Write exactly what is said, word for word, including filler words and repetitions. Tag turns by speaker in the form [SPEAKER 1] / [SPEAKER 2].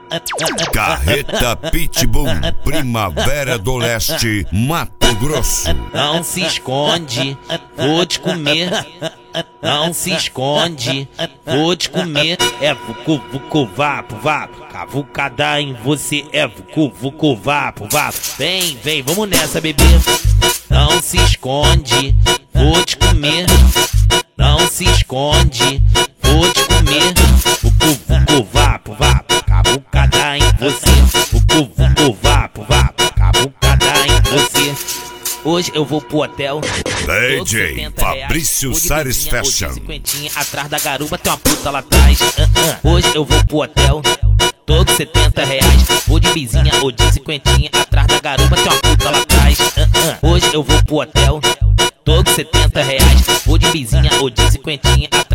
[SPEAKER 1] Carreta Pitbull, Primavera do Leste, Mato Grosso.
[SPEAKER 2] Não se esconde, vou te comer. Não se esconde, vou te comer. É vucu, vucu, vapo, vapo. Cavucada em você, é vucu, vucu, vapo, vapo. Vem, vem, vamos nessa, bebê. Não se esconde, vou te comer. Não se esconde, vou te comer. Vucu, vucu, vapo, vapo. Cavucada em você, vucu, vucu, vapo, vapo. Cavucada em você. Hoje eu vou pro hotel.
[SPEAKER 1] D J Fabrício Sares Fashion.
[SPEAKER 2] Atrás da garupa tem uma puta lá atrás. Uh, uh. Hoje eu vou pro hotel. Todo setenta reais. Vou de bizinha ou de cinquentinha. Atrás da garupa tem uma puta lá atrás. Uh, uh. Hoje eu vou pro hotel. Todo setenta reais. Vou de bizinha ou de cinquentinha.